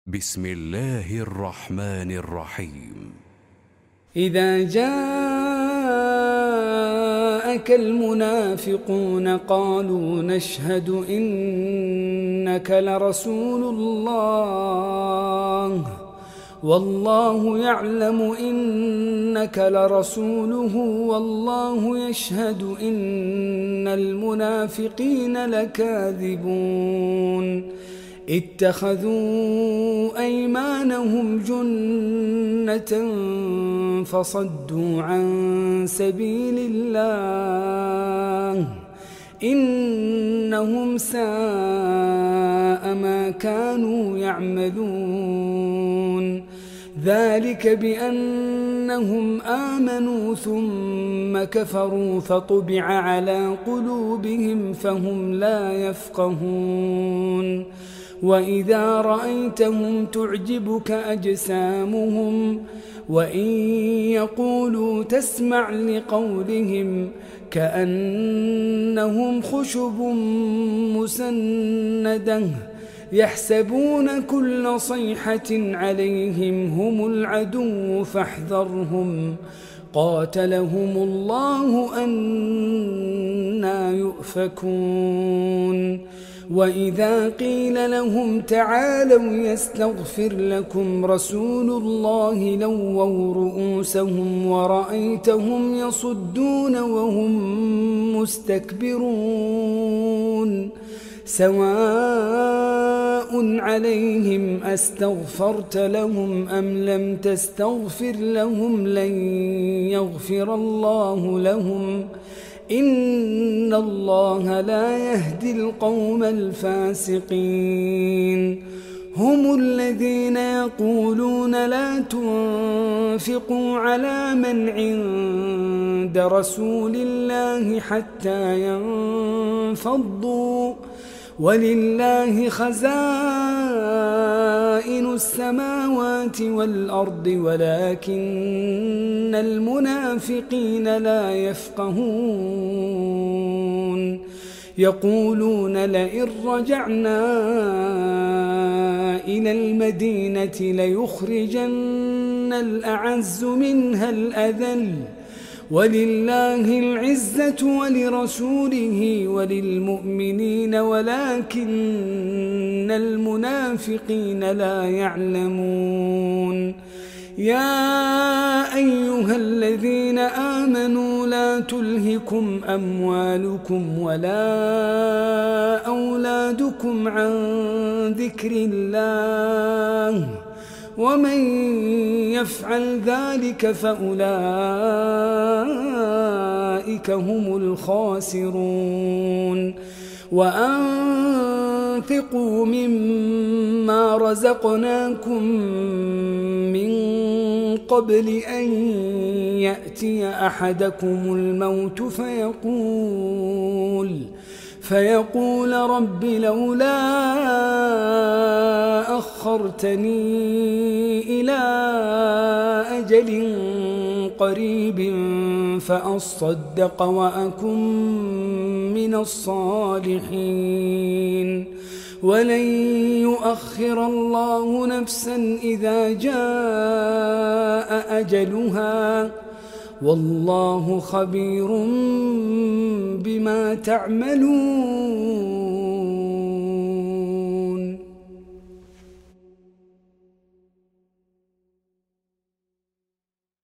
بسم الله الرحمن الرحيم. إذا جاءك المنافقون قالوا نشهد إنك لرسول الله والله يعلم إنك لرسوله والله يشهد إن المنافقين لكاذبون اتخذوا أيمانهم جنة فصدوا عن سبيل الله إنهم ساء ما كانوا يعملون ذلك بأنهم آمنوا ثم كفروا فطبع على قلوبهم فهم لا يفقهون وإذا رأيتهم تعجبك أجسامهم وإن يقولوا تسمع لقولهم كأنهم خشب مسندة يحسبون كل صيحة عليهم هم العدو فاحذرهم قاتلهم الله أنى يؤفكون وإذا قيل لهم تعالوا يستغفر لكم رسول الله لووا رؤوسهم ورأيتهم يصدون وهم مستكبرون سواء عليهم أستغفرت لهم أم لم تستغفر لهم لن يغفر الله لهم إن الله لا يهدي القوم الفاسقين هم الذين يقولون لا تنفقوا على من عند رسول الله حتى ينفضوا ولله خزائن السماوات والأرض ولكن المنافقين لا يفقهون يقولون لئن رجعنا إلى المدينة ليخرجن الأعز منها الأذل ولله العزة ولرسوله وللمؤمنين ولكن المنافقين لا يعلمون يا أيها الذين آمنوا لا تلهكم أموالكم ولا أولادكم عن ذكر الله ومن يفعل ذلك فأولئك هم الخاسرون وأنفقوا مما رزقناكم من قبل أن يأتي أحدكم الموت فيقول رب لولا أخرتني إلى أجل قريب فأصدق وأكن من الصالحين ولن يؤخر الله نفسا إذا جاء أجلها والله خبير بما تعملون.